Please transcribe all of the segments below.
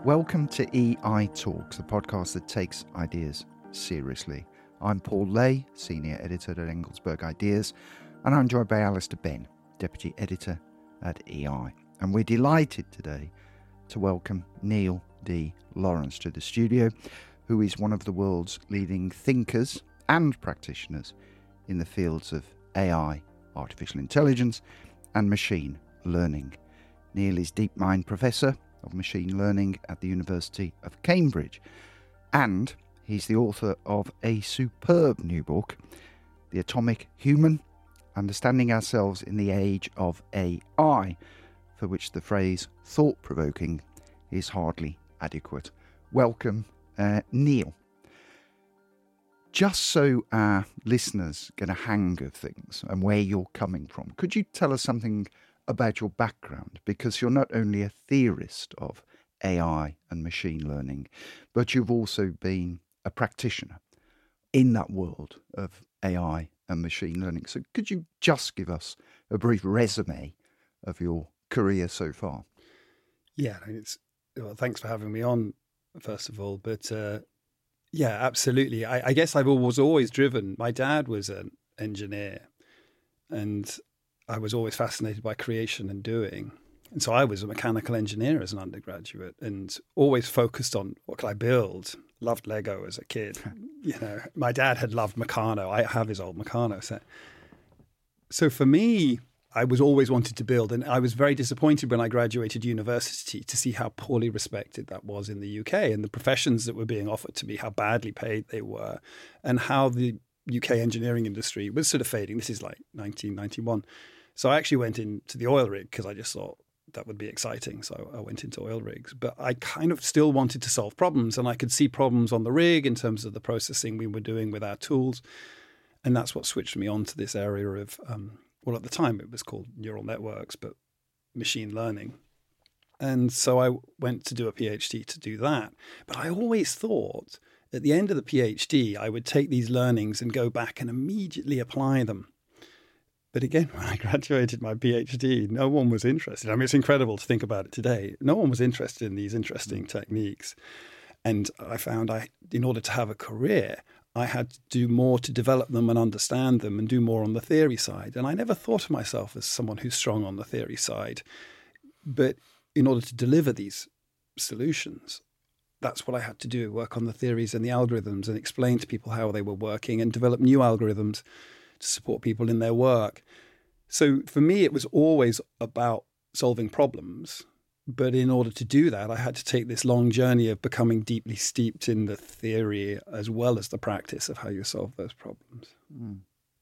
Welcome to EI Talks, the podcast that takes ideas seriously. I'm Paul Lay, Senior Editor at Engelsberg Ideas, and I'm joined by Alistair Benn, Deputy Editor at EI. And we're delighted today to welcome Neil D. Lawrence to the studio, who is one of the world's leading thinkers and practitioners in the fields of AI, artificial intelligence, and machine learning. Neil is DeepMind Professor of Machine Learning at the University of Cambridge, and he's the author of a superb new book, The Atomic Human: Understanding Ourselves in the Age of AI, for which the phrase thought-provoking is hardly adequate. Welcome, Neil. Just so our listeners get a hang of things and where you're coming from, could you tell us something about your background? Because you're not only a theorist of AI and machine learning, but you've also been a practitioner in that world of AI and machine learning. So could you just give us a brief resume of your career so far? Yeah, thanks for having me on, first of all. But yeah, absolutely. I guess I was always driven. My dad was an engineer, and I was always fascinated by creation and doing. And so I was a mechanical engineer as an undergraduate and always focused on what could I build. Loved Lego as a kid. My dad had loved Meccano. I have his old Meccano set. So for me, I was always wanted to build. And I was very disappointed when I graduated university to see how poorly respected that was in the UK and the professions that were being offered to me, how badly paid they were, and how the UK engineering industry was sort of fading. This is like 1991. So I actually went into the oil rig because I just thought that would be exciting. So I went into oil rigs. But I kind of still wanted to solve problems, and I could see problems on the rig in terms of the processing we were doing with our tools. And that's what switched me on to this area of, well, at the time it was called neural networks, but machine learning. And so I went to do a PhD to do that. But I always thought at the end of the PhD, I would take these learnings and go back and immediately apply them. But again, when I graduated my PhD, no one was interested. I mean, it's incredible to think about it today. No one was interested in these interesting techniques. And I found in order to have a career, I had to do more to develop them and understand them and do more on the theory side. And I never thought of myself as someone who's strong on the theory side. But in order to deliver these solutions, that's what I had to do, work on the theories and the algorithms and explain to people how they were working and develop new algorithms to support people in their work. So for me, it was always about solving problems. But in order to do that, I had to take this long journey of becoming deeply steeped in the theory as well as the practice of how you solve those problems. Mm.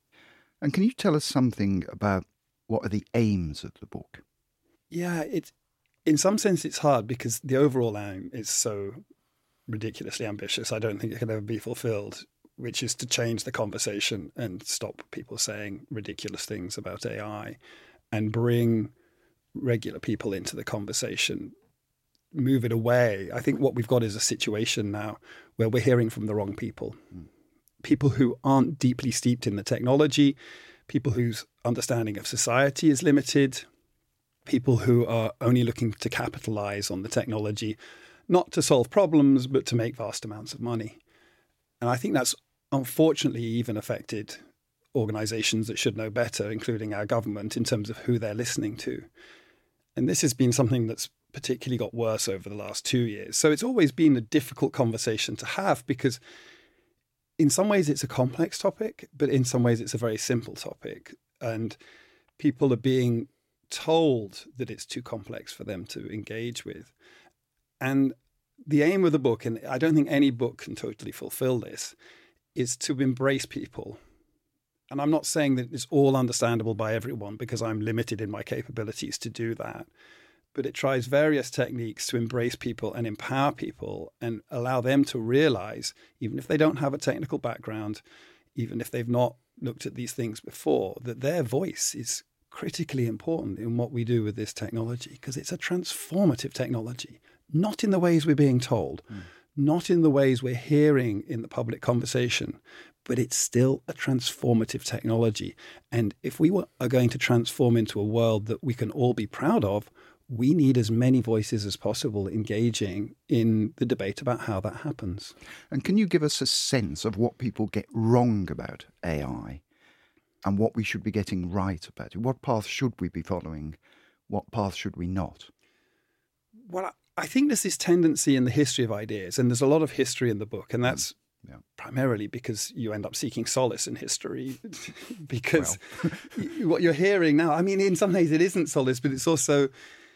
And can you tell us something about what are the aims of the book? Yeah, in some sense it's hard because the overall aim is so ridiculously ambitious. I don't think it can ever be fulfilled, which is to change the conversation and stop people saying ridiculous things about AI and bring regular people into the conversation, move it away. I think what we've got is a situation now where we're hearing from the wrong people, people who aren't deeply steeped in the technology, people whose understanding of society is limited, people who are only looking to capitalize on the technology, not to solve problems, but to make vast amounts of money. And I think that's unfortunately even affected organizations that should know better, including our government, in terms of who they're listening to. And this has been something that's particularly got worse over the last 2 years. So it's always been a difficult conversation to have because in some ways it's a complex topic, but in some ways it's a very simple topic. And people are being told that it's too complex for them to engage with. And the aim of the book, and I don't think any book can totally fulfill this, is to embrace people. And I'm not saying that it's all understandable by everyone because I'm limited in my capabilities to do that. But it tries various techniques to embrace people and empower people and allow them to realize, even if they don't have a technical background, even if they've not looked at these things before, that their voice is critically important in what we do with this technology because it's a transformative technology, not in the ways we're being told, not in the ways we're hearing in the public conversation, but it's still a transformative technology. And if we are going to transform into a world that we can all be proud of, we need as many voices as possible engaging in the debate about how that happens. And can you give us a sense of what people get wrong about AI and what we should be getting right about it? What path should we be following? What path should we not? Well, I think there's this tendency in the history of ideas, and there's a lot of history in the book, and that's primarily because you end up seeking solace in history because what you're hearing now, I mean, in some ways it isn't solace, but it's also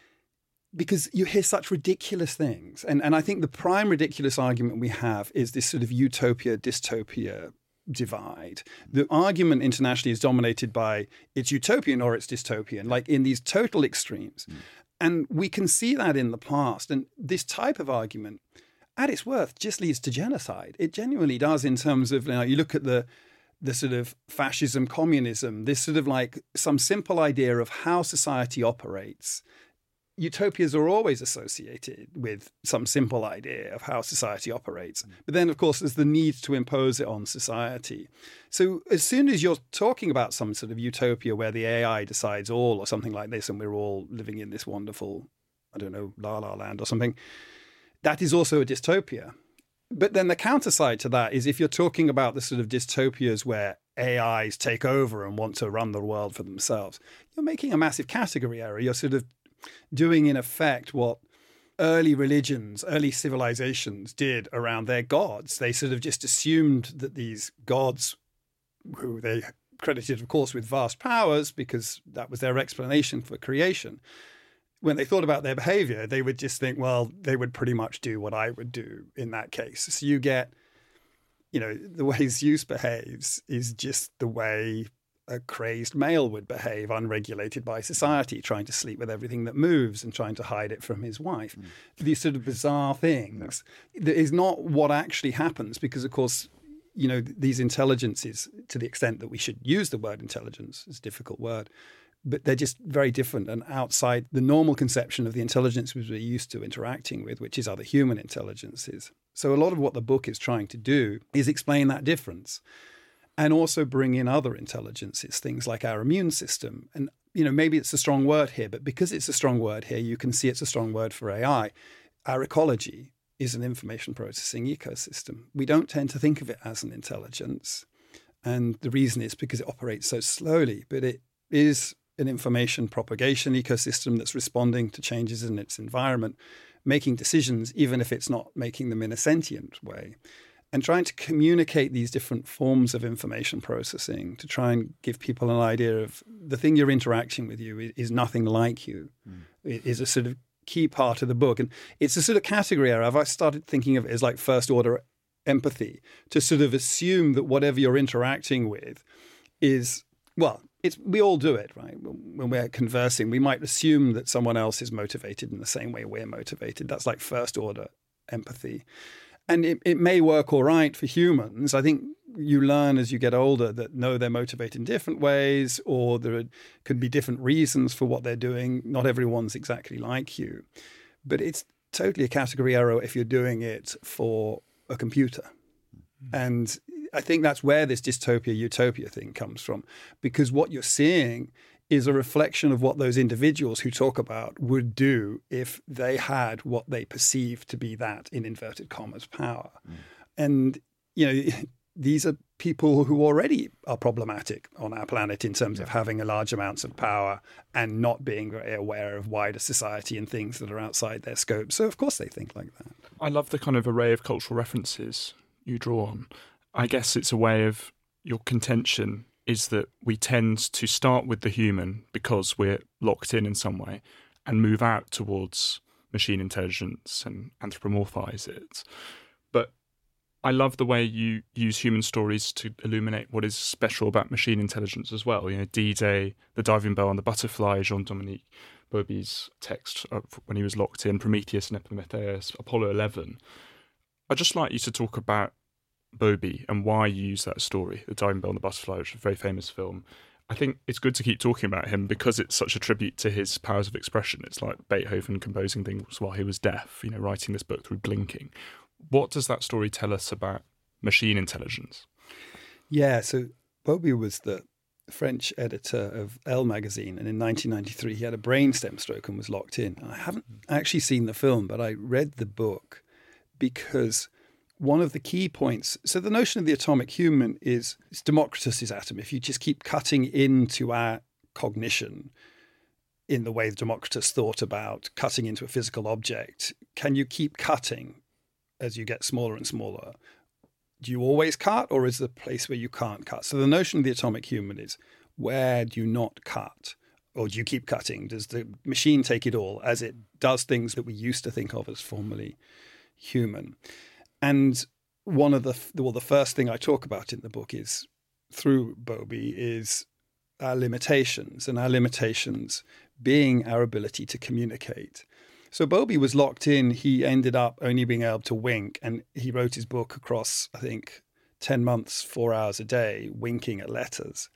because you hear such ridiculous things. And I think the prime ridiculous argument we have is this sort of utopia-dystopia divide. The argument internationally is dominated by it's utopian or it's dystopian, like in these total extremes. And we can see that in the past. And this type of argument, at its worth, just leads to genocide. It genuinely does in terms of, you look at the sort of fascism, communism, this sort of like some simple idea of how society operates. Utopias are always associated with some simple idea of how society operates. But then, of course, there's the need to impose it on society. So as soon as you're talking about some sort of utopia where the AI decides all or something like this and we're all living in this wonderful, I don't know, La La Land or something, that is also a dystopia. But then the counter side to that is if you're talking about the sort of dystopias where AIs take over and want to run the world for themselves, you're making a massive category error. You're sort of doing, in effect, what early religions, early civilizations did around their gods. They sort of just assumed that these gods, who they credited, of course, with vast powers because that was their explanation for creation, when they thought about their behavior, they would just think, well, they would pretty much do what I would do in that case. So you get, the way Zeus behaves is just the way a crazed male would behave, unregulated by society, trying to sleep with everything that moves and trying to hide it from his wife. These sort of bizarre things. That is not what actually happens because, of course, these intelligences, to the extent that we should use the word intelligence, it's a difficult word, but they're just very different and outside the normal conception of the intelligence we're used to interacting with, which is other human intelligences. So a lot of what the book is trying to do is explain that difference and also bring in other intelligences, things like our immune system. And, maybe it's a strong word here, but because it's a strong word here, you can see it's a strong word for AI. Our ecology is an information processing ecosystem. We don't tend to think of it as an intelligence. And the reason is because it operates so slowly, but it is an information propagation ecosystem that's responding to changes in its environment, making decisions, even if it's not making them in a sentient way, and trying to communicate these different forms of information processing to try and give people an idea of the thing you're interacting with you is nothing like you. It is a sort of key part of the book. And it's a sort of category error. I've started thinking of it as like first order empathy, to sort of assume that whatever you're interacting with is, well, we all do it, right? When we're conversing, we might assume that someone else is motivated in the same way we're motivated. That's like first order empathy. And it may work all right for humans. I think you learn as you get older that no, they're motivated in different ways, or there could be different reasons for what they're doing. Not everyone's exactly like you. But it's totally a category error if you're doing it for a computer. And I think that's where this dystopia-utopia thing comes from, because what you're seeing is a reflection of what those individuals who talk about would do if they had what they perceive to be that, in inverted commas, power. And, these are people who already are problematic on our planet in terms of having a large amounts of power and not being very aware of wider society and things that are outside their scope. So, of course, they think like that. I love the kind of array of cultural references you draw on. I guess it's a way of your contention is that we tend to start with the human because we're locked in some way and move out towards machine intelligence and anthropomorphize it. But I love the way you use human stories to illuminate what is special about machine intelligence as well. D-Day, The Diving Bell and the Butterfly, Jean-Dominique Bauby's text when he was locked in, Prometheus and Epimetheus, Apollo 11. I'd just like you to talk about Bauby and why you use that story, The Diving Bell and the Butterfly, which is a very famous film. I think it's good to keep talking about him because it's such a tribute to his powers of expression. It's like Beethoven composing things while he was deaf, writing this book through blinking. What does that story tell us about machine intelligence? Yeah, so Bauby was the French editor of Elle magazine, and in 1993 he had a brainstem stroke and was locked in. I haven't actually seen the film, but I read the book because one of the key points, so the notion of the atomic human is Democritus's atom. If you just keep cutting into our cognition in the way that Democritus thought about cutting into a physical object, can you keep cutting as you get smaller and smaller? Do you always cut, or is there a place where you can't cut? So the notion of the atomic human is, where do you not cut? Or do you keep cutting? Does the machine take it all as it does things that we used to think of as formerly human? And one of the first thing I talk about in the book is, through Bowlby, is our limitations, and our limitations being our ability to communicate. So Bowlby was locked in. He ended up only being able to wink, and he wrote his book across, I think, 10 months, 4 hours a day, winking at letters.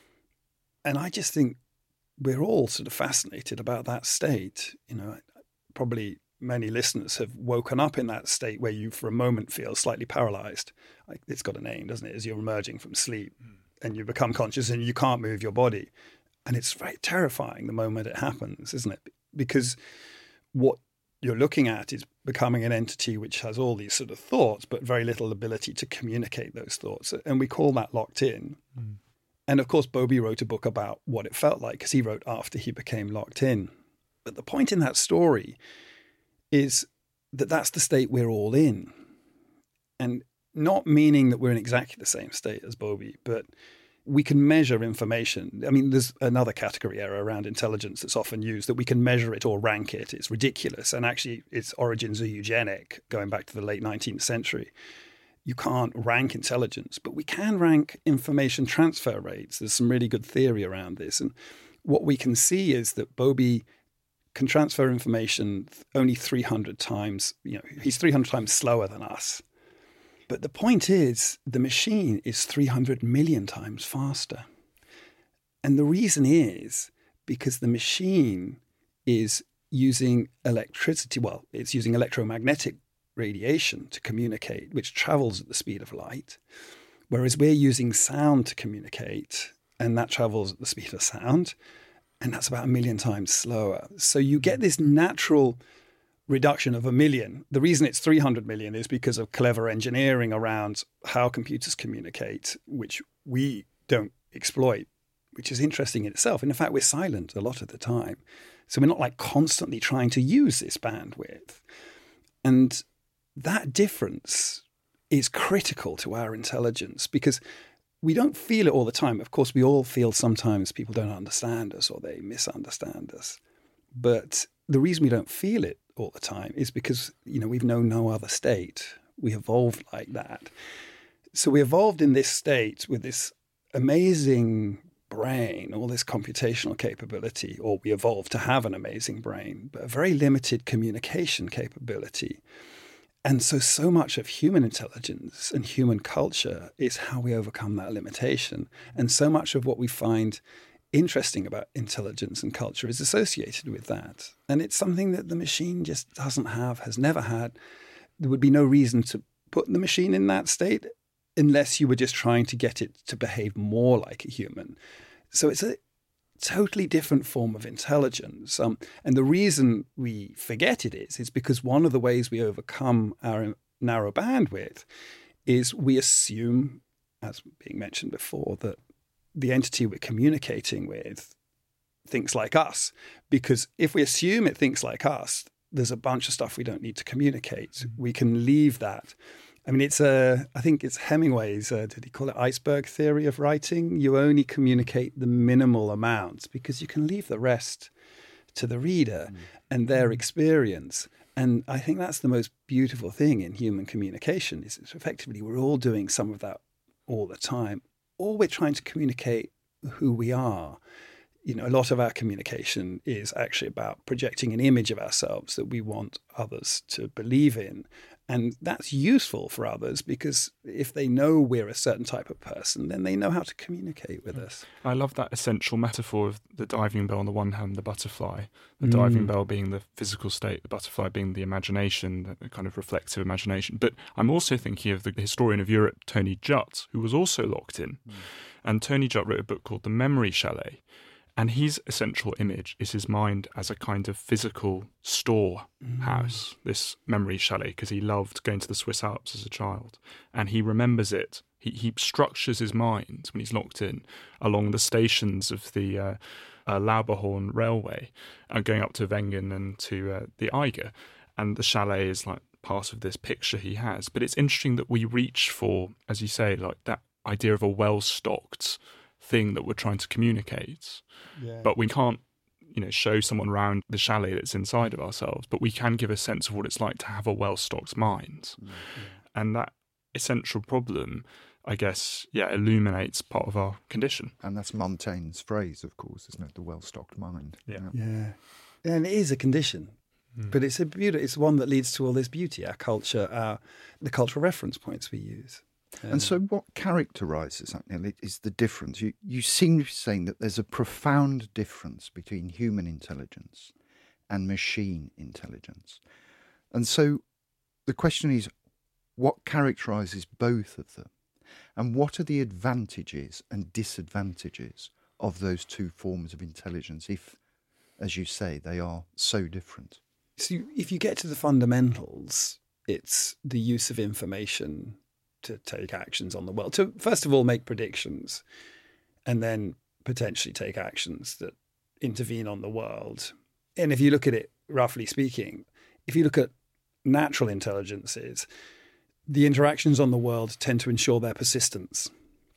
And I just think we're all sort of fascinated about that state. You know, probably many listeners have woken up in that state where you, for a moment, feel slightly paralyzed. Like, it's got a name, doesn't it? As you're emerging from sleep and you become conscious and you can't move your body. And it's very terrifying the moment it happens, isn't it? Because what you're looking at is becoming an entity which has all these sort of thoughts, but very little ability to communicate those thoughts. And we call that locked in. Mm. And of course, Bowlby wrote a book about what it felt like, because he wrote after he became locked in. But the point in that story is that that's the state we're all in. And not meaning that we're in exactly the same state as Bowlby, but we can measure information. I mean, there's another category error around intelligence that's often used, that we can measure it or rank it. It's ridiculous. And actually, its origins are eugenic, going back to the late 19th century. You can't rank intelligence, but we can rank information transfer rates. There's some really good theory around this. And what we can see is that Bowlby can transfer information only 300 times. You know, he's 300 times slower than us. But the point is, the machine is 300 million times faster. And the reason is because the machine is using electricity. Well, it's using electromagnetic radiation to communicate, which travels at the speed of light, whereas we're using sound to communicate, and that travels at the speed of sound, and that's about 1 million times slower. So you get this natural reduction of 1 million. The reason it's 300 million is because of clever engineering around how computers communicate, which we don't exploit, which is interesting in itself. And in fact, we're silent a lot of the time. So we're not like constantly trying to use this bandwidth. And that difference is critical to our intelligence, because we don't feel it all the time. Of course, we all feel sometimes people don't understand us or they misunderstand us. But the reason we don't feel it all the time is because, you know, we've known no other state. We evolved like that. So we evolved in this state with this amazing brain, all this computational capability, or we evolved to have an amazing brain, but a very limited communication capability. And so much of human intelligence and human culture is how we overcome that limitation. And so much of what we find interesting about intelligence and culture is associated with that. And it's something that the machine just doesn't have, has never had. There would be no reason to put the machine in that state unless you were just trying to get it to behave more like a human. So it's a totally different form of intelligence. And the reason we forget it is because one of the ways we overcome our narrow bandwidth is we assume, as being mentioned before, that the entity we're communicating with thinks like us. Because if we assume it thinks like us, there's a bunch of stuff we don't need to communicate. We can leave that. I mean, I think it's Hemingway's, did he call it iceberg theory of writing? You only communicate the minimal amounts because you can leave the rest to the reader and their experience. And I think that's the most beautiful thing in human communication is effectively we're all doing some of that all the time. Or we're trying to communicate who we are. You know, a lot of our communication is actually about projecting an image of ourselves that we want others to believe in. And that's useful for others because if they know we're a certain type of person, then they know how to communicate with us. I love that essential metaphor of the diving bell on the one hand, the butterfly, the diving bell being the physical state, the butterfly being the imagination, the kind of reflective imagination. But I'm also thinking of the historian of Europe, Tony Judt, who was also locked in. And Tony Judt wrote a book called The Memory Chalet. And his essential image is his mind as a kind of physical storehouse, this memory chalet, because he loved going to the Swiss Alps as a child. And he remembers it. He structures his mind when he's locked in along the stations of the Lauberhorn Railway and going up to Wengen and to the Eiger. And the chalet is like part of this picture he has. But it's interesting that we reach for, as you say, like that idea of a well-stocked thing that we're trying to communicate. Yeah. But we can't, show someone around the chalet that's inside of ourselves, but we can give a sense of what it's like to have a well-stocked mind. Yeah. And that essential problem, I guess, illuminates part of our condition. And that's Montaigne's phrase, of course, isn't it? The well-stocked mind. Yeah. Yeah. And it is a condition. But it's a beauty. It's one that leads to all this beauty, our culture, the cultural reference points we use. And so what characterises that, Neil, is the difference. You seem to be saying that there's a profound difference between human intelligence and machine intelligence. And so the question is, what characterises both of them? And what are the advantages and disadvantages of those two forms of intelligence if, as you say, they are so different? So if you get to the fundamentals, it's the use of information to take actions on the world, to first of all make predictions and then potentially take actions that intervene on the world. And if you look at it, roughly speaking, if you look at natural intelligences, the interactions on the world tend to ensure their persistence.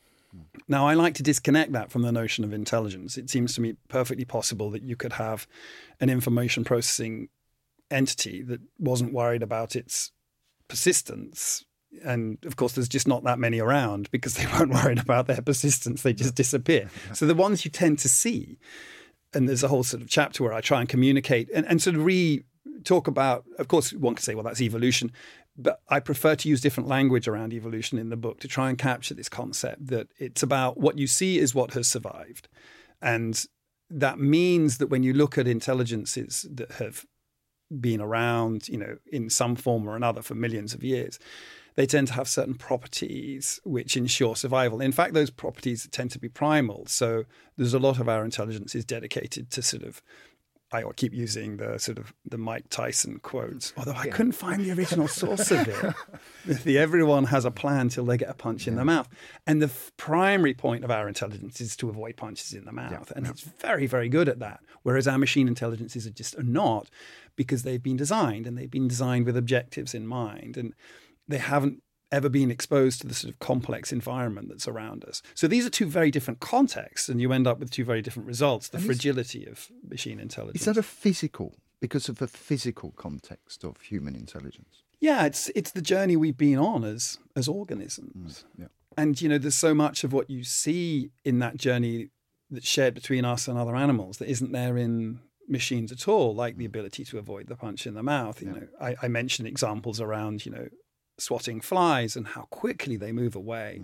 Now, I like to disconnect that from the notion of intelligence. It seems to me perfectly possible that you could have an information processing entity that wasn't worried about its persistence. And of course, there's just not that many around because they weren't worried about their persistence. They just disappear. So the ones you tend to see, and there's a whole sort of chapter where I try and communicate and sort of talk about, of course, one could say, well, that's evolution. But I prefer to use different language around evolution in the book to try and capture this concept that it's about what you see is what has survived. And that means that when you look at intelligences that have been around, in some form or another for millions of years, they tend to have certain properties which ensure survival. In fact, those properties tend to be primal. So there's a lot of our intelligence is dedicated to sort of, I keep using the Mike Tyson quotes, although I couldn't find the original source of it. Everyone has a plan till they get a punch in the mouth. And the primary point of our intelligence is to avoid punches in the mouth. And it's very, very good at that. Whereas our machine intelligences are not, because they've been designed, and they've been designed with objectives in mind. And they haven't ever been exposed to the sort of complex environment that's around us. So these are two very different contexts, and you end up with two very different results, the fragility of machine intelligence. Is that because of a physical context of human intelligence? Yeah, it's the journey we've been on as organisms. And, there's so much of what you see in that journey that's shared between us and other animals that isn't there in machines at all, like the ability to avoid the punch in the mouth. I mentioned examples around, swatting flies and how quickly they move away.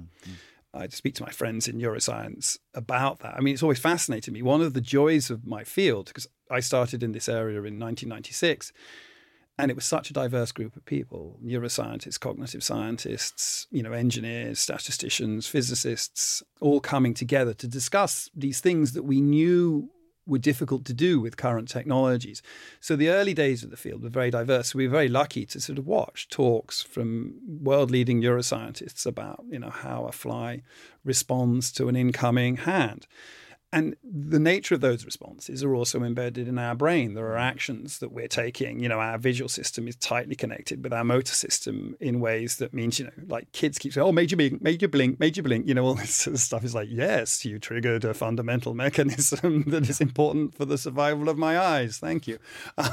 I speak to my friends in neuroscience about that. I mean, it's always fascinated me. One of the joys of my field, because I started in this area in 1996, and it was such a diverse group of people, neuroscientists, cognitive scientists, engineers, statisticians, physicists, all coming together to discuss these things that we knew were difficult to do with current technologies. So the early days of the field were very diverse. So we were very lucky to sort of watch talks from world-leading neuroscientists about, how a fly responds to an incoming hand. And the nature of those responses are also embedded in our brain. There are actions that we're taking. Our visual system is tightly connected with our motor system in ways that means, like kids keep saying, oh, major blink, major blink, major blink. All this sort of stuff is like, yes, you triggered a fundamental mechanism that is important for the survival of my eyes. Thank you.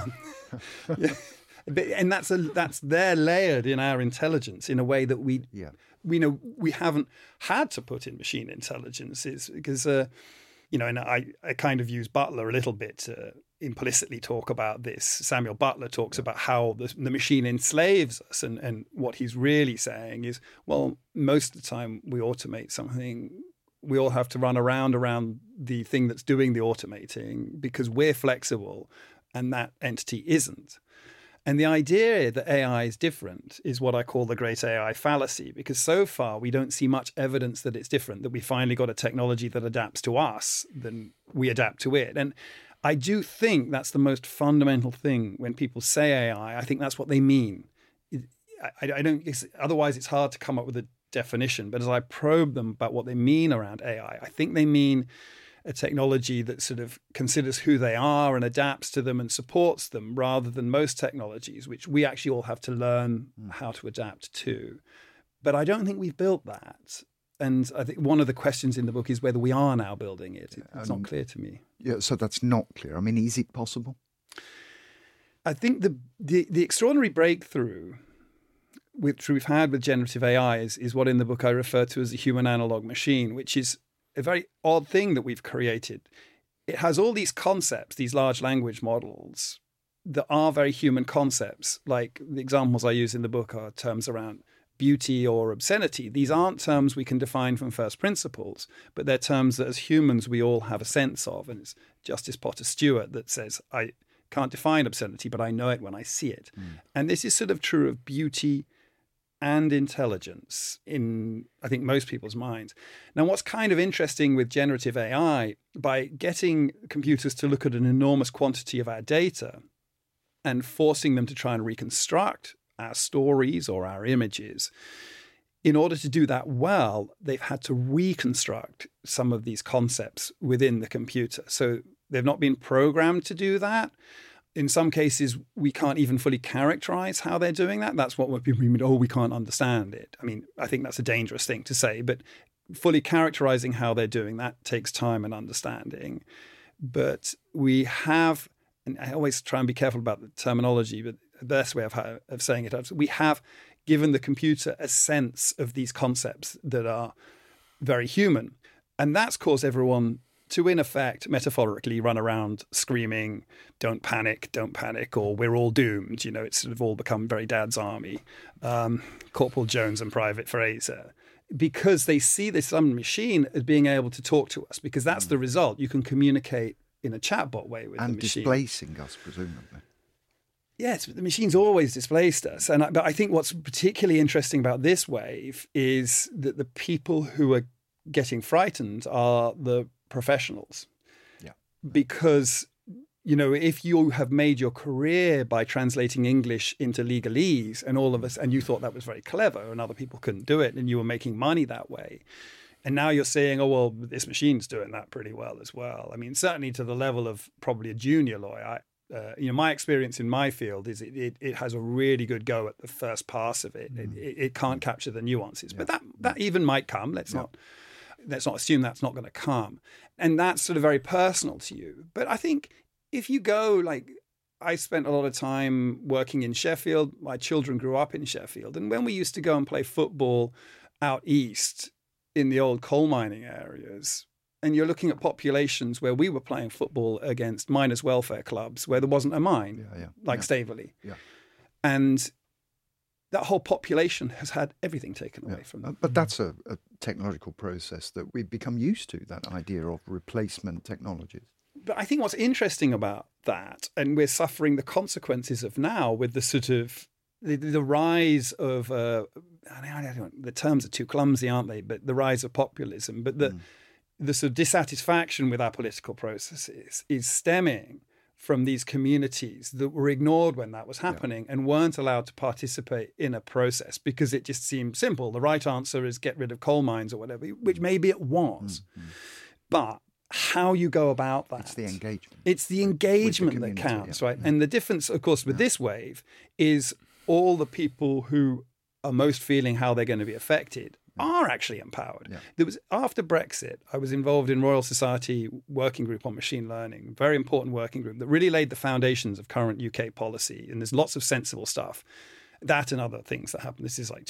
And that's there layered in our intelligence in a way that we haven't had to put in machine intelligences because and I kind of use Butler a little bit to implicitly talk about this. Samuel Butler talks about how the machine enslaves us. And what he's really saying is, well, most of the time we automate something, we all have to run around the thing that's doing the automating because we're flexible and that entity isn't. And the idea that AI is different is what I call the great AI fallacy, because so far we don't see much evidence that it's different, that we finally got a technology that adapts to us, then we adapt to it. And I do think that's the most fundamental thing when people say AI. I think that's what they mean. I don't. Otherwise, it's hard to come up with a definition. But as I probe them about what they mean around AI, I think they mean a technology that sort of considers who they are and adapts to them and supports them, rather than most technologies, which we actually all have to learn how to adapt to. But I don't think we've built that. And I think one of the questions in the book is whether we are now building it. It's not clear to me. Yeah, so that's not clear. I mean, is it possible? I think the extraordinary breakthrough which we've had with generative AI is what in the book I refer to as a human analog machine, which is a very odd thing that we've created. It has all these concepts, these large language models that are very human concepts. Like the examples I use in the book are terms around beauty or obscenity. These aren't terms we can define from first principles, but they're terms that as humans we all have a sense of. And it's Justice Potter Stewart that says, I can't define obscenity, but I know it when I see it. And this is sort of true of beauty and intelligence in, I think, most people's minds. Now, what's kind of interesting with generative AI, by getting computers to look at an enormous quantity of our data and forcing them to try and reconstruct our stories or our images, in order to do that well, they've had to reconstruct some of these concepts within the computer. So they've not been programmed to do that. In some cases, we can't even fully characterize how they're doing that. That's what people mean, we can't understand it. I mean, I think that's a dangerous thing to say, but fully characterizing how they're doing that takes time and understanding. But we have, and I always try and be careful about the terminology, but the best way of saying it, we have given the computer a sense of these concepts that are very human. And that's caused everyone to, in effect, metaphorically run around screaming, don't panic, or we're all doomed. You know, it's sort of all become very Dad's Army, Corporal Jones and Private Fraser, because they see this some machine as being able to talk to us, because that's the result. You can communicate in a chatbot way with the machine. And displacing us, presumably. Yes, but the machine's always displaced us. But I think what's particularly interesting about this wave is that the people who are getting frightened are the professionals. Yeah. Because, you know, if you have made your career by translating English into legalese and you thought that was very clever and other people couldn't do it and you were making money that way, and now you're saying, oh, well, this machine's doing that pretty well as well. I mean, certainly to the level of probably a junior lawyer. My experience in my field is it has a really good go at the first pass of it. It can't capture the nuances, but that even might come. Let's not assume that's not going to come. And that's sort of very personal to you. But I think if you go, like, I spent a lot of time working in Sheffield. My children grew up in Sheffield. And when we used to go and play football out east in the old coal mining areas, and you're looking at populations where we were playing football against miners' welfare clubs where there wasn't a mine, Staveley. Yeah. And that whole population has had everything taken away from them. But that's a technological process that we've become used to, that idea of replacement technologies. But I think what's interesting about that, and we're suffering the consequences of now with the sort of the rise of, the terms are too clumsy, aren't they? But the rise of populism, but the sort of dissatisfaction with our political processes is stemming from these communities that were ignored when that was happening and weren't allowed to participate in a process because it just seemed simple. The right answer is get rid of coal mines or whatever, which maybe it was. But how you go about that. It's the engagement. It's the engagement that counts, right? And the difference, of course, with this wave is all the people who are most feeling how they're going to be affected are actually empowered. Yeah. There was, after Brexit, I was involved in Royal Society working group on machine learning, very important working group that really laid the foundations of current UK policy. And there's lots of sensible stuff, that and other things that happened. This is like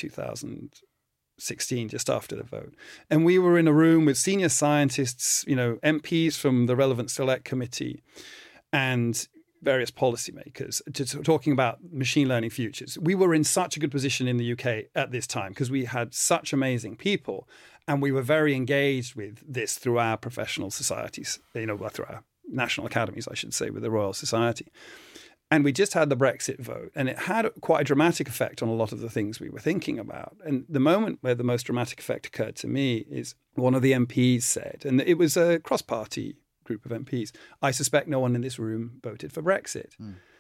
2016, just after the vote. And we were in a room with senior scientists, MPs from the relevant select committee and various policymakers talking about machine learning futures. We were in such a good position in the UK at this time because we had such amazing people and we were very engaged with this through our professional societies, through our national academies, I should say, with the Royal Society. And we just had the Brexit vote, and it had quite a dramatic effect on a lot of the things we were thinking about. And the moment where the most dramatic effect occurred to me is one of the MPs said, and it was a cross-party group of MPs, "I suspect no one in this room voted for Brexit."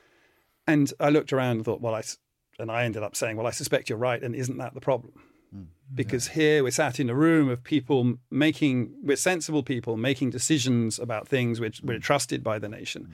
And I looked around and thought, I ended up saying, well, I suspect you're right, and isn't that the problem? Because here we're sat in a room of people we're sensible people making decisions about things which we're trusted by the nation.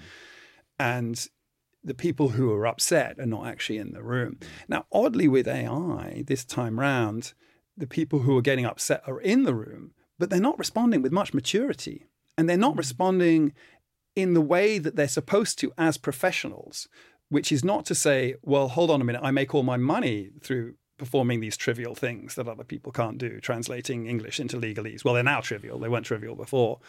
And the people who are upset are not actually in the room. Now, oddly with AI, this time round, the people who are getting upset are in the room, but they're not responding with much maturity. And they're not responding in the way that they're supposed to as professionals, which is not to say, well, hold on a minute, I make all my money through performing these trivial things that other people can't do, translating English into legalese. Well, they're now trivial. They weren't trivial before.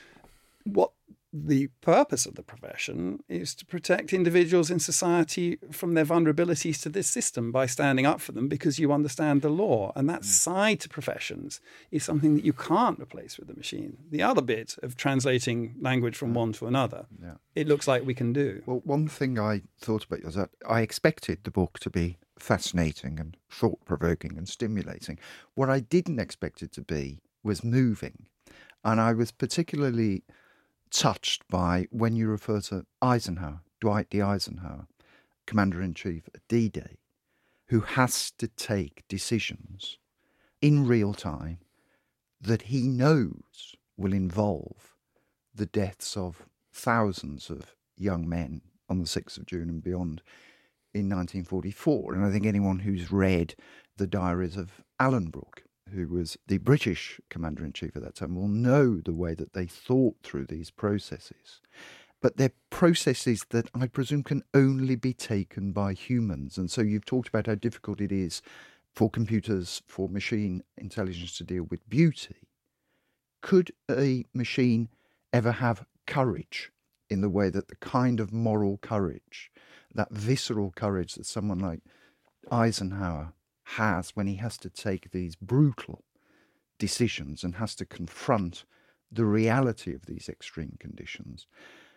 What the purpose of the profession is to protect individuals in society from their vulnerabilities to this system by standing up for them because you understand the law. And that side to professions is something that you can't replace with the machine. The other bit of translating language from one to another, it looks like we can do. Well, one thing I thought about was that I expected the book to be fascinating and thought-provoking and stimulating. What I didn't expect it to be was moving. And I was particularly touched by when you refer to Eisenhower, Dwight D. Eisenhower, Commander-in-Chief at D-Day, who has to take decisions in real time that he knows will involve the deaths of thousands of young men on the 6th of June and beyond in 1944. And I think anyone who's read the diaries of Alan Brooke, who was the British Commander-in-Chief at that time, will know the way that they thought through these processes. But they're processes that I presume can only be taken by humans. And so you've talked about how difficult it is for computers, for machine intelligence to deal with beauty. Could a machine ever have courage in the way that the kind of moral courage, that visceral courage that someone like Eisenhower has when he has to take these brutal decisions and has to confront the reality of these extreme conditions?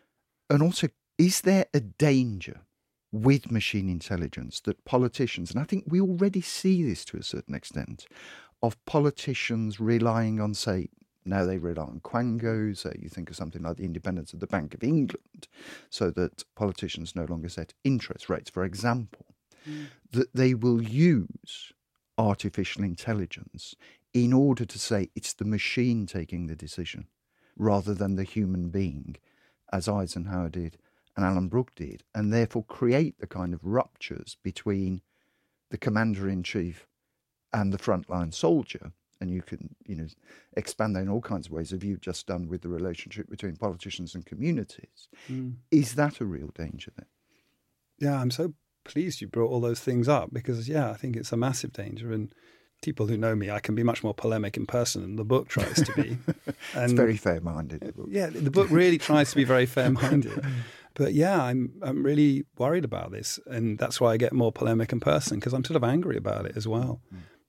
And also, is there a danger with machine intelligence that politicians, and I think we already see this to a certain extent, of politicians relying on, say, now they rely on quangos, you think of something like the independence of the Bank of England, so that politicians no longer set interest rates, for example, that they will use artificial intelligence in order to say it's the machine taking the decision rather than the human being, as Eisenhower did and Alan Brooke did, and therefore create the kind of ruptures between the commander-in-chief and the frontline soldier. And you can, expand that in all kinds of ways, as you've just done with the relationship between politicians and communities. Is that a real danger then? Yeah, I'm so pleased you brought all those things up because, I think it's a massive danger. And people who know me, I can be much more polemic in person than the book tries to be. And it's very fair-minded. The book. Yeah, the book really tries to be very fair-minded. But I'm really worried about this. And that's why I get more polemic in person, because I'm sort of angry about it as well.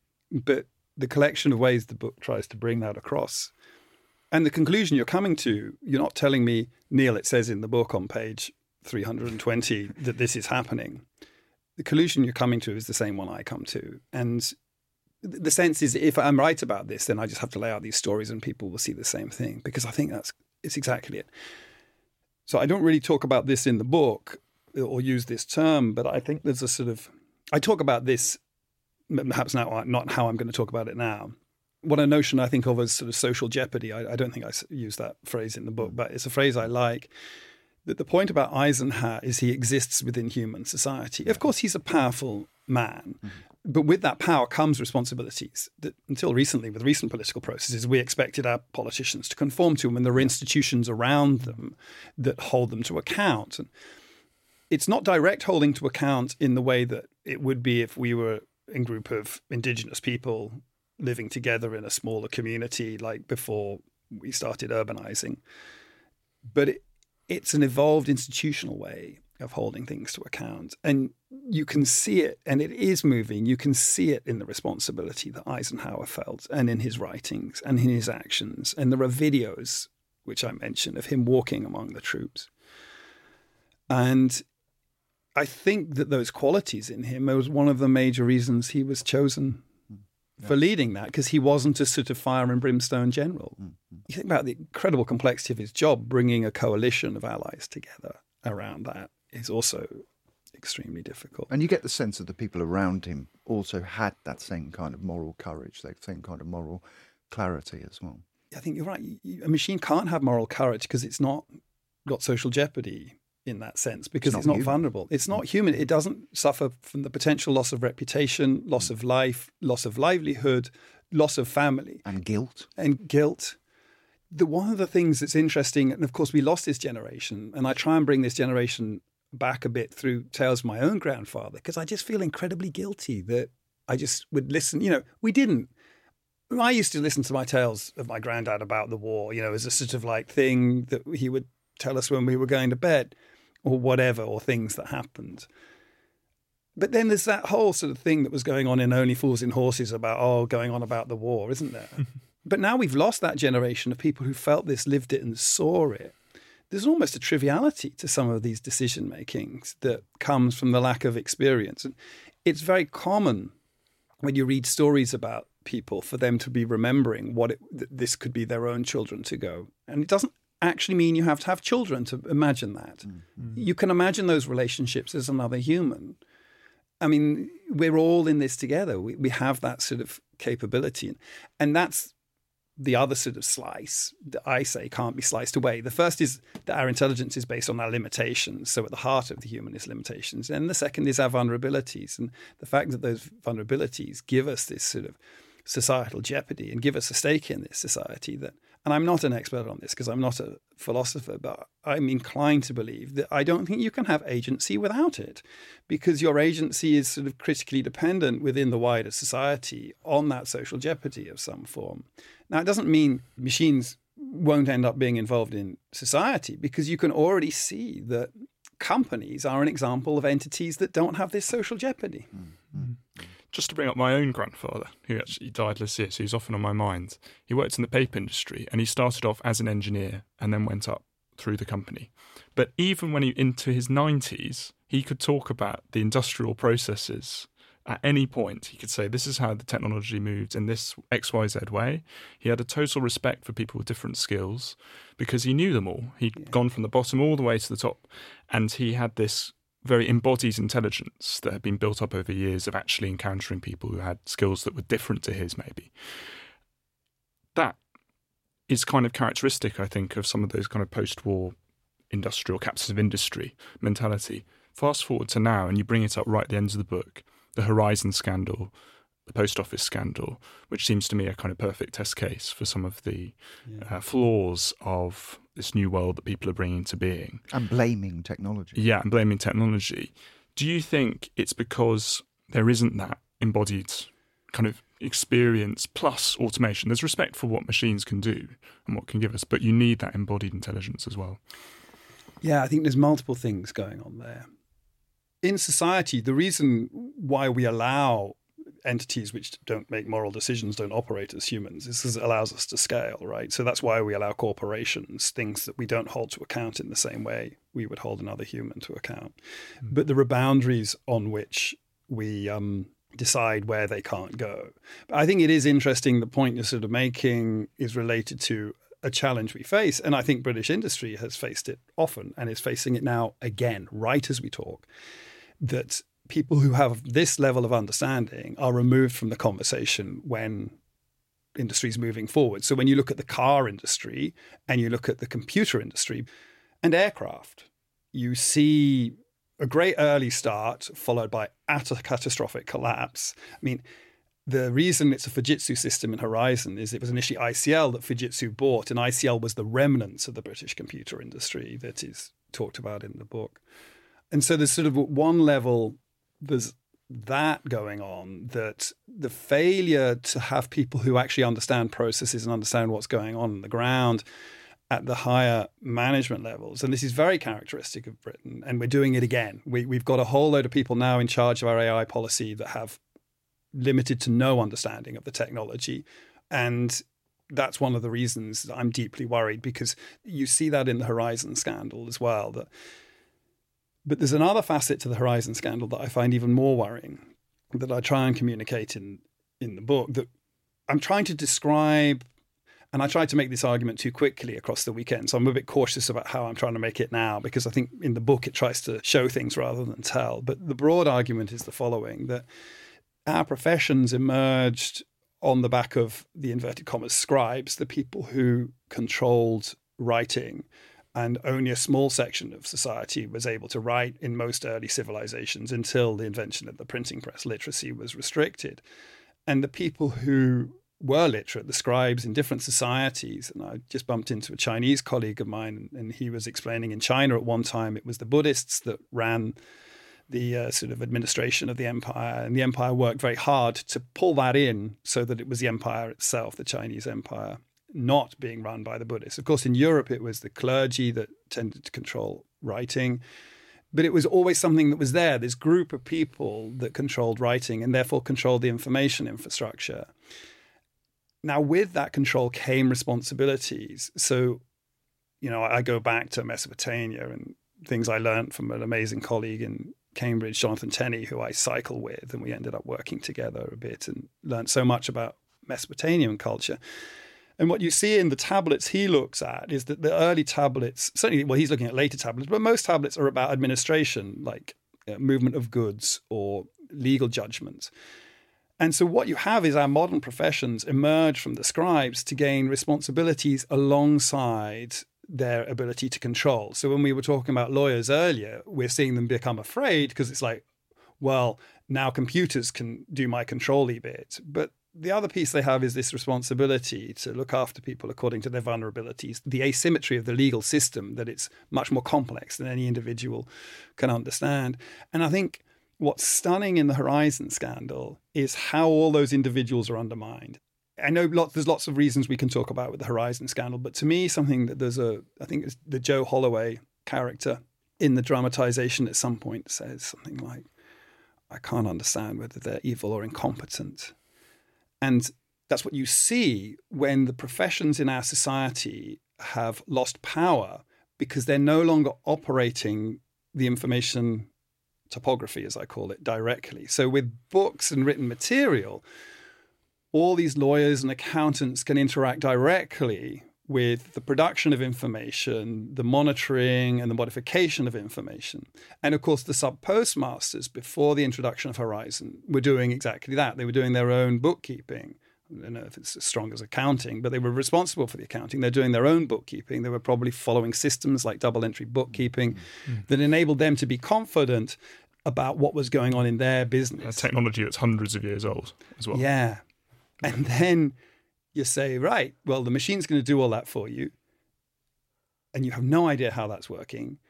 But the collection of ways the book tries to bring that across. And the conclusion you're coming to, you're not telling me, Neil, it says in the book on page 320 that this is happening. The conclusion you're coming to is the same one I come to. And the sense is, if I'm right about this, then I just have to lay out these stories and people will see the same thing, because I think it's exactly it. So I don't really talk about this in the book or use this term, but I think there's a sort of, I talk about this perhaps now, not how I'm going to talk about it now. What a notion I think of as sort of social jeopardy. I don't think I use that phrase in the book, but it's a phrase I like. That the point about Eisenhower is he exists within human society. Of course, he's a powerful man, but with that power comes responsibilities that until recently, with recent political processes, we expected our politicians to conform to, and there are institutions around them that hold them to account. And it's not direct holding to account in the way that it would be if we were a group of indigenous people living together in a smaller community like before we started urbanizing. But it's an evolved institutional way of holding things to account. And you can see it, and it is moving. You can see it in the responsibility that Eisenhower felt and in his writings and in his actions. And there are videos, which I mentioned, of him walking among the troops. And I think that those qualities in him was one of the major reasons he was chosen for leading that, because he wasn't a sort of fire and brimstone general. You think about the incredible complexity of his job, bringing a coalition of allies together around that is also extremely difficult. And you get the sense that the people around him also had that same kind of moral courage, that same kind of moral clarity as well. I think you're right. A machine can't have moral courage because it's not got social jeopardy in that sense, because it's not vulnerable. It's not human. It doesn't suffer from the potential loss of reputation, loss of life, loss of livelihood, loss of family. And guilt. One of the things that's interesting, and of course we lost this generation, and I try and bring this generation back a bit through tales of my own grandfather, because I just feel incredibly guilty that I just would listen. I used to listen to my tales of my granddad about the war, as a sort of like thing that he would tell us when we were going to bed or whatever, or things that happened. But then there's that whole sort of thing that was going on in Only Fools and Horses about, going on about the war, isn't there? But now we've lost that generation of people who felt this, lived it and saw it. There's almost a triviality to some of these decision makings that comes from the lack of experience. And it's very common when you read stories about people for them to be remembering this could be their own children to go. And it doesn't actually mean you have to have children to imagine that. You can imagine those relationships as another human. I mean, we're all in this together. We have that sort of capability. And that's the other sort of slice that I say can't be sliced away. The first is that our intelligence is based on our limitations. So at the heart of the human is limitations. And the second is our vulnerabilities. And the fact that those vulnerabilities give us this sort of societal jeopardy and give us a stake in this society that, and I'm not an expert on this because I'm not a philosopher, but I'm inclined to believe that I don't think you can have agency without it, because your agency is sort of critically dependent within the wider society on that social jeopardy of some form. Now, it doesn't mean machines won't end up being involved in society, because you can already see that companies are an example of entities that don't have this social jeopardy. Just to bring up my own grandfather, who actually died last year, so he's often on my mind. He worked in the paper industry, and he started off as an engineer and then went up through the company. But even when he into his 90s, he could talk about the industrial processes at any point. He could say, this is how the technology moved in this XYZ way. He had a total respect for people with different skills because he knew them all. He'd gone from the bottom all the way to the top, and he had this very embodied intelligence that had been built up over years of actually encountering people who had skills that were different to his, maybe. That is kind of characteristic, I think, of some of those kind of post-war industrial captains of industry mentality. Fast forward to now, and you bring it up right at the end of the book, the Horizon scandal, the post office scandal, which seems to me a kind of perfect test case for some of the flaws of this new world that people are bringing to being. And blaming technology. Yeah, and blaming technology. Do you think it's because there isn't that embodied kind of experience plus automation? There's respect for what machines can do and what can give us, but you need that embodied intelligence as well. Yeah, I think there's multiple things going on there. In society, the reason why we allow entities which don't make moral decisions, don't operate as humans, is because it allows us to scale, right? So that's why we allow corporations things that we don't hold to account in the same way we would hold another human to account. But there are boundaries on which we decide where they can't go. But I think it is interesting, the point you're sort of making is related to a challenge we face, and I think British industry has faced it often and is facing it now again, right as we talk, that people who have this level of understanding are removed from the conversation when industry is moving forward. So when you look at the car industry and you look at the computer industry and aircraft, you see a great early start followed by utter catastrophic collapse. I mean, the reason it's a Fujitsu system in Horizon is it was initially ICL that Fujitsu bought, and ICL was the remnants of the British computer industry that is talked about in the book. And so there's sort of one level, there's that going on, that the failure to have people who actually understand processes and understand what's going on the ground at the higher management levels. And this is very characteristic of Britain. And we're doing it again. We've got a whole load of people now in charge of our AI policy that have limited to no understanding of the technology. And that's one of the reasons that I'm deeply worried, because you see that in the Horizon scandal as well, that But there's another facet to the Horizon scandal that I find even more worrying, that I try and communicate in the book, that I'm trying to describe, and I tried to make this argument too quickly across the weekend, so I'm a bit cautious about how I'm trying to make it now, because I think in the book it tries to show things rather than tell. But the broad argument is the following, that our professions emerged on the back of the inverted commas scribes, the people who controlled writing, and only a small section of society was able to write in most early civilizations until the invention of the printing press. Literacy was restricted. And the people who were literate, the scribes in different societies, and I just bumped into a Chinese colleague of mine, and he was explaining in China at one time it was the Buddhists that ran the sort of administration of the empire, and the empire worked very hard to pull that in so that it was the empire itself, the Chinese empire, not being run by the Buddhists. Of course, in Europe, it was the clergy that tended to control writing, but it was always something that was there, this group of people that controlled writing and therefore controlled the information infrastructure. Now, with that control came responsibilities. So, I go back to Mesopotamia and things I learned from an amazing colleague in Cambridge, Jonathan Tenney, who I cycle with, and we ended up working together a bit and learned so much about Mesopotamian culture. And what you see in the tablets he looks at is that the early tablets, certainly, well, he's looking at later tablets, but most tablets are about administration, like movement of goods or legal judgments. And so what you have is our modern professions emerge from the scribes to gain responsibilities alongside their ability to control. So when we were talking about lawyers earlier, we're seeing them become afraid because it's like, well, now computers can do my control-y bit. But the other piece they have is this responsibility to look after people according to their vulnerabilities, the asymmetry of the legal system, that it's much more complex than any individual can understand. And I think what's stunning in the Horizon scandal is how all those individuals are undermined. I know there's lots of reasons we can talk about with the Horizon scandal, but to me, something that I think it's the Joe Holloway character in the dramatization at some point says something like, I can't understand whether they're evil or incompetent. And that's what you see when the professions in our society have lost power because they're no longer operating the information topography, as I call it, directly. So with books and written material, all these lawyers and accountants can interact directly with the production of information, the monitoring and the modification of information. And of course, the sub-postmasters, before the introduction of Horizon, were doing exactly that. They were doing their own bookkeeping. I don't know if it's as strong as accounting, but they were responsible for the accounting. They're doing their own bookkeeping. They were probably following systems like double-entry bookkeeping that enabled them to be confident about what was going on in their business. A technology that's hundreds of years old as well. Yeah. And then you say, right, well, the machine's going to do all that for you. And you have no idea how that's working.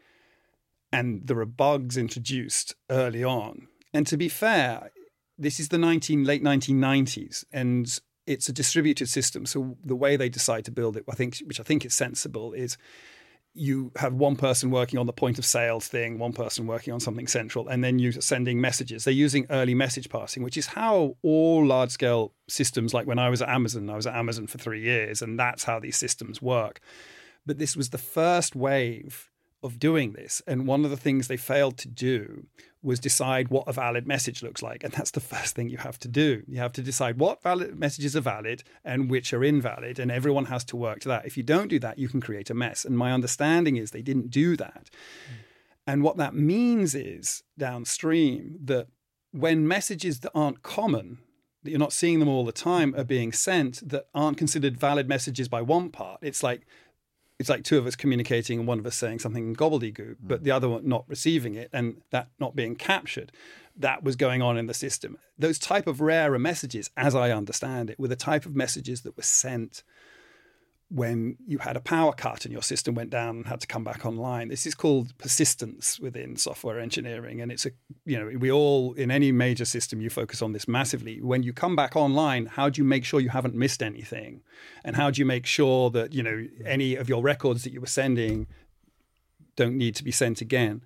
And there are bugs introduced early on. And to be fair, this is the late 1990s, and it's a distributed system. So the way they decide to build it, which I think is sensible, is you have one person working on the point of sales thing, one person working on something central, and then you're sending messages. They're using early message passing, which is how all large-scale systems, like when I was at Amazon for 3 years, and that's how these systems work. But this was the first wave of doing this. And one of the things they failed to do was decide what a valid message looks like. And that's the first thing you have to do. You have to decide what valid messages are valid and which are invalid. And everyone has to work to that. If you don't do that, you can create a mess. And my understanding is they didn't do that. And what that means is downstream that when messages that aren't common, that you're not seeing them all the time, are being sent that aren't considered valid messages by one part, it's like two of us communicating and one of us saying something gobbledygook, but the other one not receiving it and that not being captured. That was going on in the system. Those type of rarer messages, as I understand it, were the type of messages that were sent when you had a power cut and your system went down and had to come back online. This is called persistence within software engineering. And we all, in any major system, you focus on this massively. When you come back online, how do you make sure you haven't missed anything? And how do you make sure that, any of your records that you were sending don't need to be sent again?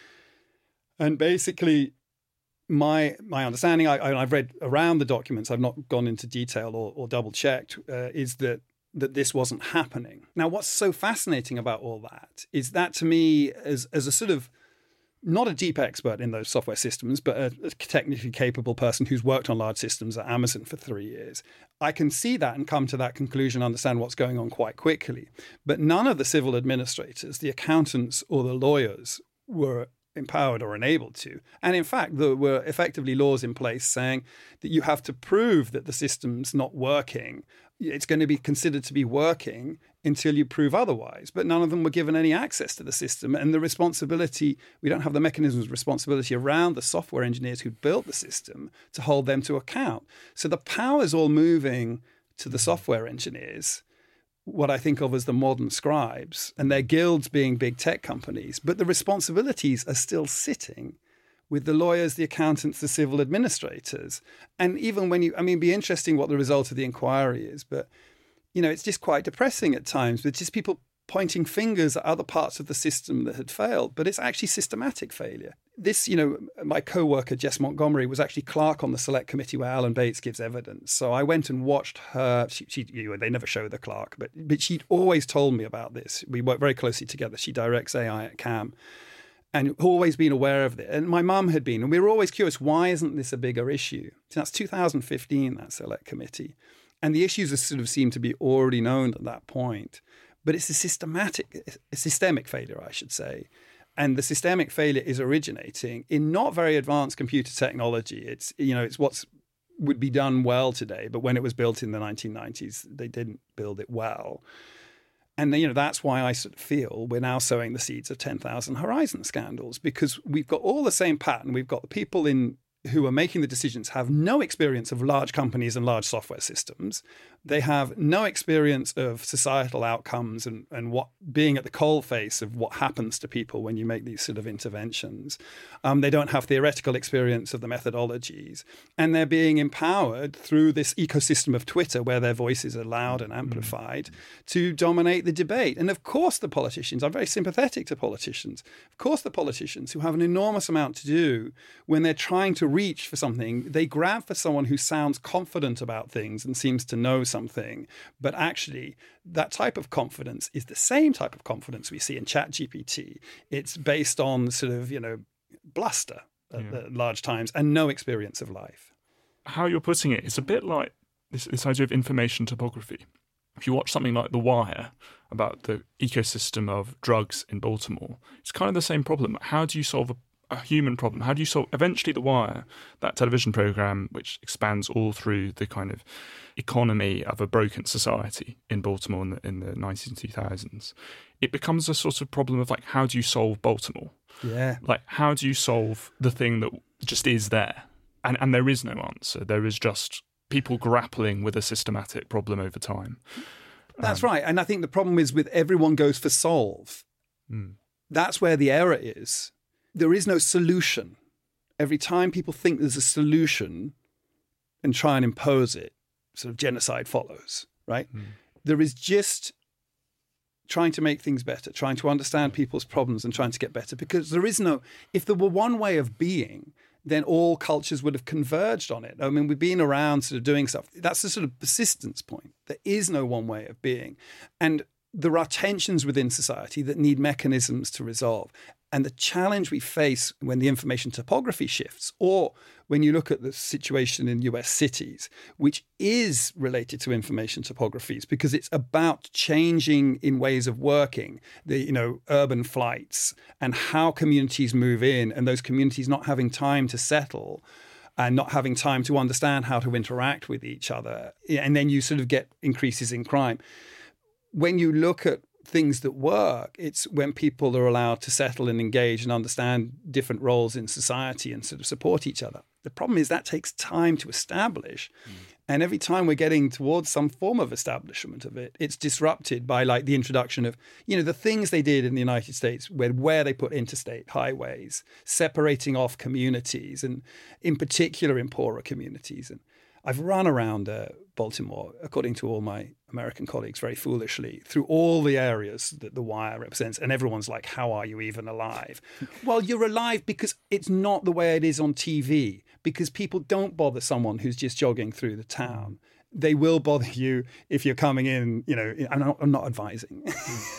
And basically, my understanding, I've read around the documents, I've not gone into detail or double-checked, is that this wasn't happening. Now, what's so fascinating about all that is that, to me, as a sort of not a deep expert in those software systems, but a technically capable person who's worked on large systems at Amazon for 3 years. I can see that and come to that conclusion, understand what's going on quite quickly. But none of the civil administrators, the accountants or the lawyers were empowered or enabled to. And in fact, there were effectively laws in place saying that you have to prove that the system's not working. It's going to be considered to be working until you prove otherwise. But none of them were given any access to the system. And the responsibility, we don't have the mechanisms of responsibility around the software engineers who built the system to hold them to account. So the power's all moving to the software engineers, what I think of as the modern scribes, and their guilds being big tech companies. But the responsibilities are still sitting with the lawyers, the accountants, the civil administrators. And even when it'd be interesting what the result of the inquiry is, but, it's just quite depressing at times. It's just people pointing fingers at other parts of the system that had failed, but it's actually systematic failure. This, my co-worker, Jess Montgomery, was actually clerk on the select committee where Alan Bates gives evidence. So I went and watched her. They never show the clerk, but she'd always told me about this. We work very closely together. She directs AI at CAM. And always been aware of it. And my mum had been. And we were always curious, why isn't this a bigger issue? So that's 2015, that select committee. And the issues sort of seem to be already known at that point. But it's a systemic failure, I should say. And the systemic failure is originating in not very advanced computer technology. It's what's would be done well today. But when it was built in the 1990s, they didn't build it well. And that's why I sort of feel we're now sowing the seeds of 10,000 Horizon scandals, because we've got all the same pattern. We've got the people who are making the decisions have no experience of large companies and large software systems. They have no experience of societal outcomes and what being at the coalface of what happens to people when you make these sort of interventions. They don't have theoretical experience of the methodologies. And they're being empowered through this ecosystem of Twitter where their voices are loud and amplified to dominate the debate. And of course the politicians, I'm very sympathetic to politicians, of course the politicians who have an enormous amount to do when they're trying to reach for something, they grab for someone who sounds confident about things and seems to know something. But actually, that type of confidence is the same type of confidence we see in ChatGPT. It's based on sort of, bluster at large times and no experience of life. How you're putting it, it's a bit like this idea of information topography. If you watch something like The Wire about the ecosystem of drugs in Baltimore, it's kind of the same problem. How do you solve a human problem? How do you solve eventually The Wire, that television program which expands all through the kind of economy of a broken society in Baltimore in the 2000s? It becomes a sort of problem of like, how do you solve Baltimore? Yeah. Like, how do you solve the thing that just is there? And there is no answer. There is just people grappling with a systematic problem over time. That's right. And I think the problem is with everyone goes for solve. That's where the error is. There is no solution. Every time people think there's a solution and try and impose it, sort of genocide follows, right? There is just trying to make things better, trying to understand people's problems and trying to get better, because there is no, if there were one way of being, then all cultures would have converged on it. I mean, we've been around sort of doing stuff. That's the sort of persistence point. There is no one way of being. And there are tensions within society that need mechanisms to resolve. And the challenge we face when the information topography shifts, or when you look at the situation in US cities, which is related to information topographies, because it's about changing in ways of working, the urban flights and how communities move in, and those communities not having time to settle and not having time to understand how to interact with each other. And then you sort of get increases in crime. When you look at things that work, it's when people are allowed to settle and engage and understand different roles in society and sort of support each other. The problem is that takes time to establish. And every time we're getting towards some form of establishment of it, it's disrupted by like the introduction of, the things they did in the United States where they put interstate highways, separating off communities, and in particular in poorer communities. And I've run around Baltimore, according to all my American colleagues, very foolishly, through all the areas that The Wire represents. And everyone's like, how are you even alive? Well, you're alive because it's not the way it is on TV, because people don't bother someone who's just jogging through the town. They will bother you if you're coming in, I'm not advising.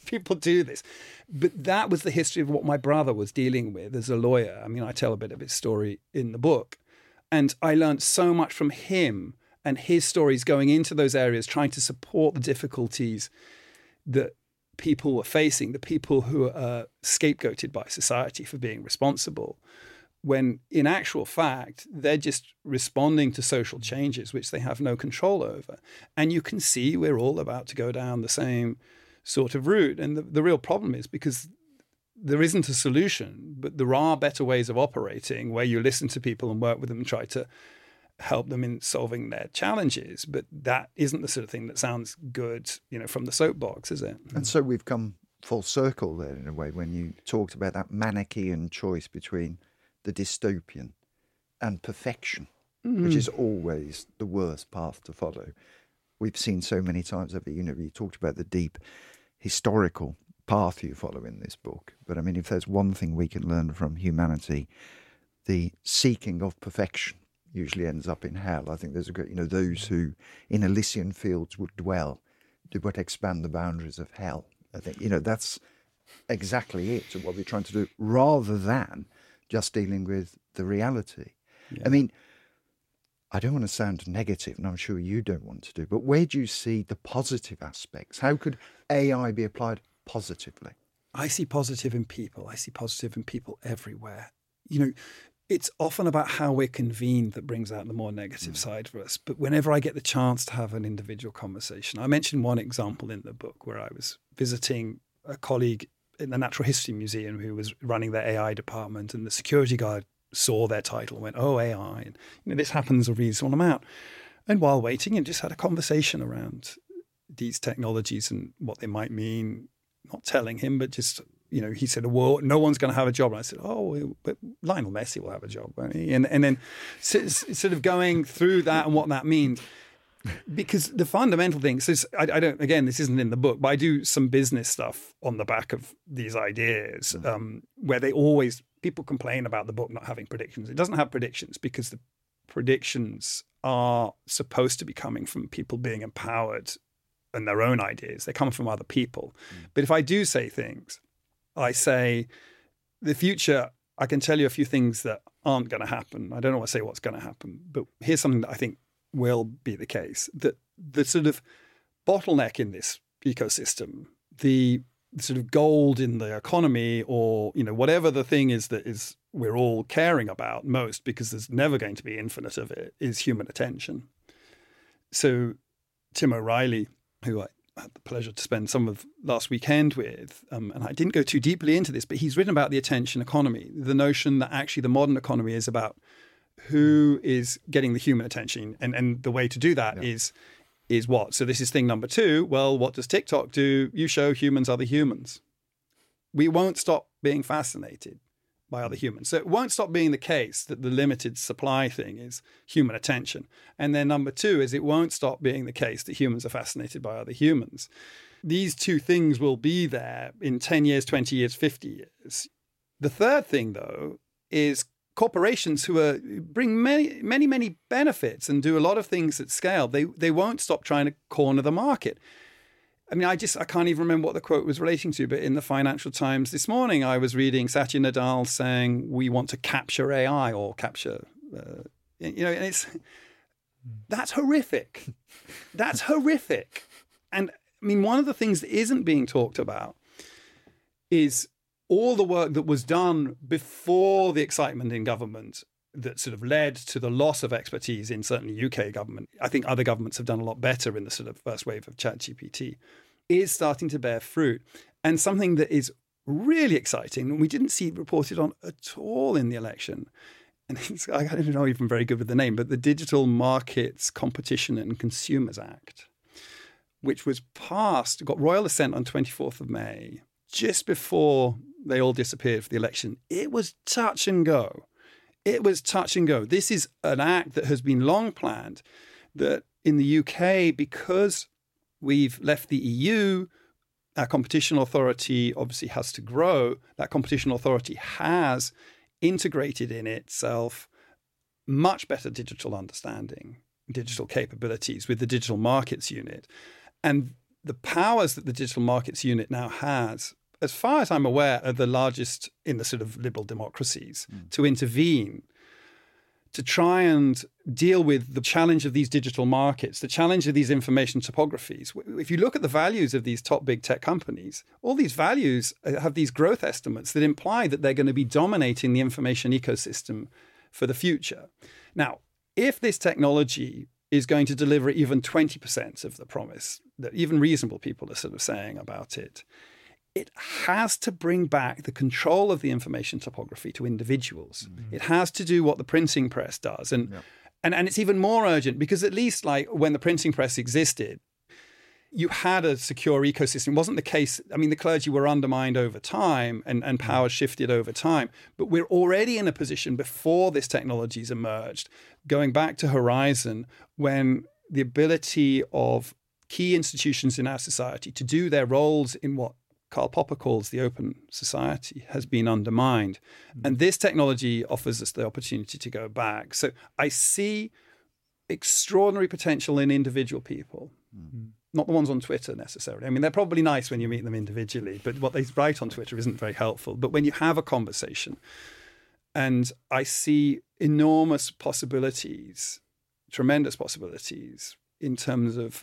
people do this. But that was the history of what my brother was dealing with as a lawyer. I mean, I tell a bit of his story in the book. And I learned so much from him and his stories going into those areas, trying to support the difficulties that people were facing, the people who are scapegoated by society for being responsible, when in actual fact, they're just responding to social changes which they have no control over. And you can see we're all about to go down the same sort of route. And the real problem is because there isn't a solution, but there are better ways of operating where you listen to people and work with them and try to help them in solving their challenges. But that isn't the sort of thing that sounds good, from the soapbox, is it? And so we've come full circle there in a way when you talked about that Manichaean choice between the dystopian and perfection, which is always the worst path to follow. We've seen so many times over, you talked about the deep historical path you follow in this book. But I mean, if there's one thing we can learn from humanity, the seeking of perfection usually ends up in hell. I think there's a great, those who in Elysian fields would dwell do but expand the boundaries of hell. I think, that's exactly it, what we're trying to do, rather than just dealing with the reality. Yeah. I mean, I don't want to sound negative, and I'm sure you don't want to do, but where do you see the positive aspects? How could AI be applied positively? I see positive in people. I see positive in people everywhere. It's often about how we're convened that brings out the more negative side for us. But whenever I get the chance to have an individual conversation, I mentioned one example in the book where I was visiting a colleague in the Natural History Museum who was running their AI department, and the security guard saw their title and went, "Oh, AI." And, this happens a reasonable amount. And while waiting, and just had a conversation around these technologies and what they might mean, not telling him, but just, he said, "Well, no one's going to have a job." And I said, "Oh, but Lionel Messi will have a job, won't he?" And then sort of going through that and what that means. Because the fundamental thing, so I don't, again, this isn't in the book, but I do some business stuff on the back of these ideas where people complain about the book not having predictions. It doesn't have predictions because the predictions are supposed to be coming from people being empowered and their own ideas. They come from other people. But if I do say things, I say, the future, I can tell you a few things that aren't going to happen. I don't want to say what's going to happen, but here's something that I think will be the case, that the sort of bottleneck in this ecosystem, the sort of gold in the economy, or, whatever the thing is that is we're all caring about most, because there's never going to be infinite of it, is human attention. So Tim O'Reilly, who I had the pleasure to spend some of last weekend with, and I didn't go too deeply into this, but he's written about the attention economy, the notion that actually the modern economy is about who is getting the human attention. And the way to do that is what? So this is thing number 2. Well, what does TikTok do? You show humans other humans. We won't stop being fascinated by other humans. So it won't stop being the case that the limited supply thing is human attention. And then number 2 is it won't stop being the case that humans are fascinated by other humans. These two things will be there in 10 years, 20 years, 50 years. The third thing, though, is corporations who bring many, many, many benefits and do a lot of things at scale. They won't stop trying to corner the market. I mean, I can't even remember what the quote was relating to, but in the Financial Times this morning, I was reading Satya Nadella saying, we want to capture AI or capture, and that's horrific. That's horrific. And I mean, one of the things that isn't being talked about is all the work that was done before the excitement in government that sort of led to the loss of expertise in certainly UK government. I think other governments have done a lot better in the sort of first wave of ChatGPT, is starting to bear fruit. And something that is really exciting, and we didn't see reported on at all in the election, and I don't know even very good with the name, but the Digital Markets Competition and Consumers Act, which was passed, got royal assent on 24th of May, just before they all disappeared for the election. It was touch and go. It was touch and go. This is an act that has been long planned, that in the UK, because we've left the EU, our competition authority obviously has to grow. That competition authority has integrated in itself much better digital understanding, digital capabilities with the Digital Markets Unit. And the powers that the Digital Markets Unit now has, as far as I'm aware, are the largest in the sort of liberal democracies to intervene, to try and deal with the challenge of these digital markets, the challenge of these information topographies. If you look at the values of these top big tech companies, all these values have these growth estimates that imply that they're going to be dominating the information ecosystem for the future. Now, if this technology is going to deliver even 20% of the promise that even reasonable people are sort of saying about it, it has to bring back the control of the information topography to individuals. Mm-hmm. It has to do what the printing press does. And it's even more urgent because at least like when the printing press existed, you had a secure ecosystem. It wasn't the case. I mean, the clergy were undermined over time and power shifted over time. But we're already in a position before this technology's emerged, going back to Horizon, when the ability of key institutions in our society to do their roles in what Karl Popper calls the open society has been undermined. And this technology offers us the opportunity to go back. So I see extraordinary potential in individual people, not the ones on Twitter necessarily. I mean, they're probably nice when you meet them individually, but what they write on Twitter isn't very helpful. But when you have a conversation, and I see enormous possibilities, tremendous possibilities in terms of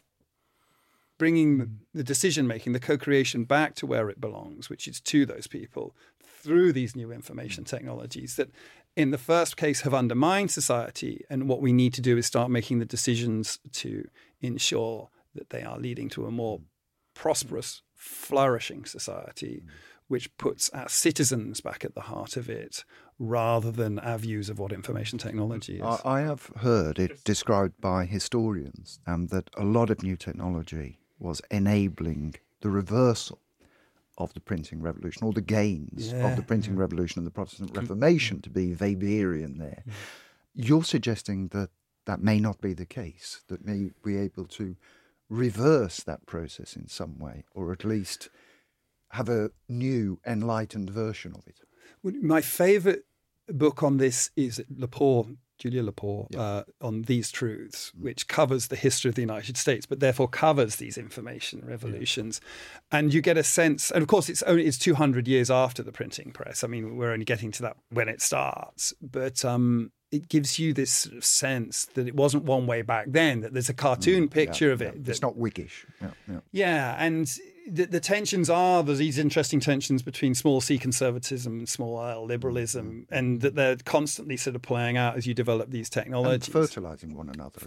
bringing the decision-making, the co-creation back to where it belongs, which is to those people, through these new information technologies that in the first case have undermined society. And what we need to do is start making the decisions to ensure that they are leading to a more prosperous, flourishing society, which puts our citizens back at the heart of it, rather than our views of what information technology is. I have heard it described by historians that a lot of new technology was enabling the reversal of the printing revolution, or the gains of the printing revolution and the Protestant Reformation, to be Weberian there. You're suggesting that that may not be the case, that may be able to reverse that process in some way, or at least have a new, enlightened version of it. My favourite book on this is Julia Lepore, on These Truths, which covers the history of the United States, but therefore covers these information revolutions. And you get a sense, and of course it's 200 years after the printing press. I mean, we're only getting to that when it starts, but it gives you this sort of sense that it wasn't one way back then, that there's a cartoon picture of it. It's not Whiggish. And the tensions are, there's these interesting tensions between small c conservatism and small l liberalism, and that they're constantly sort of playing out as you develop these technologies. And fertilising one another.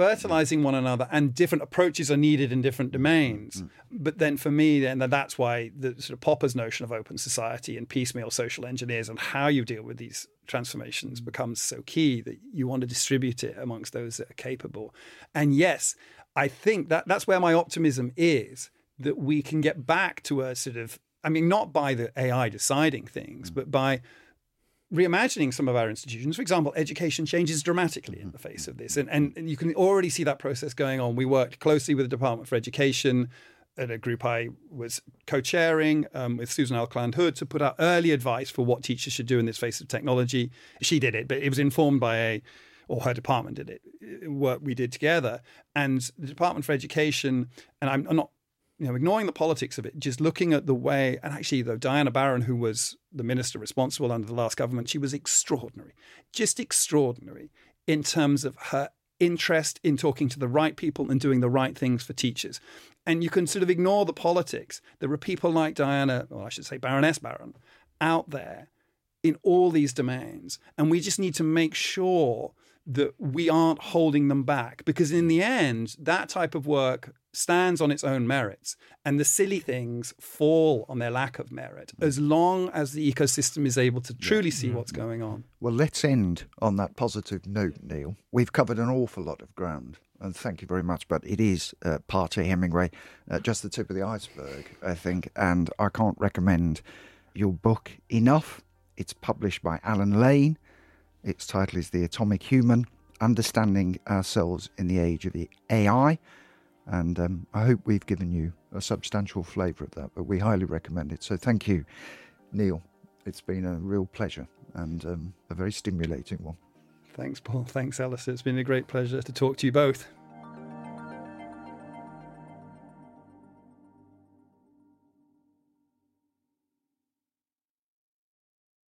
And different approaches are needed in different domains. But then for me, and that's why the sort of Popper's notion of open society and piecemeal social engineers and how you deal with these transformations becomes so key, that you want to distribute it amongst those that are capable. And yes, I think that's where my optimism is, that we can get back to a sort of, I mean, not by the AI deciding things, but by reimagining some of our institutions. For example, education changes dramatically in the face of this. And you can already see that process going on. We worked closely with the Department for Education at a group I was co-chairing with Susan Alcland-Hood to put out early advice for what teachers should do in this face of technology. She did it, but it was informed by her department did it, work we did together. And the Department for Education, and I'm not ignoring the politics of it, just looking at the way, and actually though Diana Barron, who was the minister responsible under the last government, she was extraordinary, just extraordinary in terms of her interest in talking to the right people and doing the right things for teachers. And you can sort of ignore the politics. There are people like Diana, or I should say Baroness Barron, out there in all these domains. And we just need to make sure that we aren't holding them back, because in the end, that type of work stands on its own merits, and the silly things fall on their lack of merit, as long as the ecosystem is able to truly see what's going on. Well, let's end on that positive note, Neil. We've covered an awful lot of ground, and thank you very much, but it is Partey Hemingway, just the tip of the iceberg, I think, and I can't recommend your book enough. It's published by Alan Lane. Its title is The Atomic Human, Understanding Ourselves in the Age of the AI. And I hope we've given you a substantial flavour of that, but we highly recommend it. So thank you, Neil. It's been a real pleasure and a very stimulating one. Thanks, Paul. Thanks, Alistair. It's been a great pleasure to talk to you both.